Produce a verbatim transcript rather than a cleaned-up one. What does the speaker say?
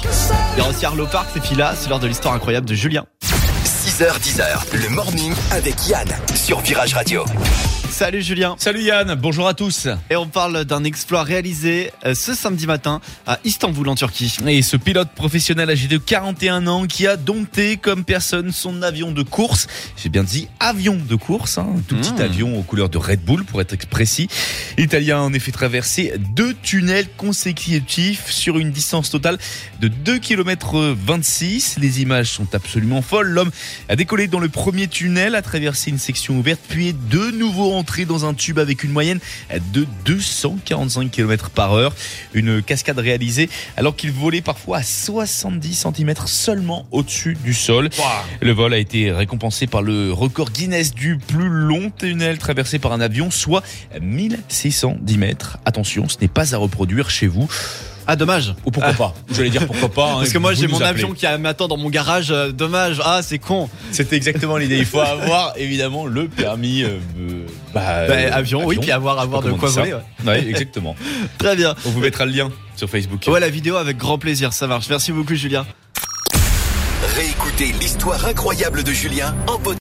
Il y a aussi Arlo Park, et puis là, c'est l'heure de l'histoire incroyable de Julien. six heures dix, le morning avec Yann sur Virage Radio. Salut Julien. Salut Yann, bonjour à tous. Et on parle d'un exploit réalisé euh, ce samedi matin à Istanbul en Turquie. Et ce pilote professionnel âgé de quarante et un ans qui a dompté comme personne son avion de course. J'ai bien dit avion de course, hein, un tout petit mmh. avion aux couleurs de Red Bull pour être précis. L'Italien a en effet traversé deux tunnels consécutifs sur une distance totale de deux virgule vingt-six kilomètres. Les images sont absolument folles. L'homme a décollé dans le premier tunnel, a traversé une section ouverte, puis est de nouveau entré dans un tube avec une moyenne de deux cent quarante-cinq kilomètres par heure. Une cascade réalisée alors qu'il volait parfois à soixante-dix centimètres seulement au-dessus du sol. Wow. Le vol a été récompensé par le record Guinness du plus long tunnel traversé par un avion, soit mille six cent dix mètres. Attention, ce n'est pas à reproduire chez vous. Ah, dommage. Ou pourquoi ah. pas. J'allais dire pourquoi pas. Hein, Parce que moi, j'ai mon avion qui m'attend dans mon garage. Euh, dommage. Ah, c'est con. C'était exactement l'idée. Il faut avoir, évidemment, le permis euh, bah, bah, avion, avion, oui, puis avoir, avoir de quoi voler. Ouais. ouais, exactement. Très bien. On vous mettra le lien sur Facebook. Ouais, la vidéo avec grand plaisir. Ça marche. Merci beaucoup, Julien. Réécoutez l'histoire incroyable de Julien en podcast.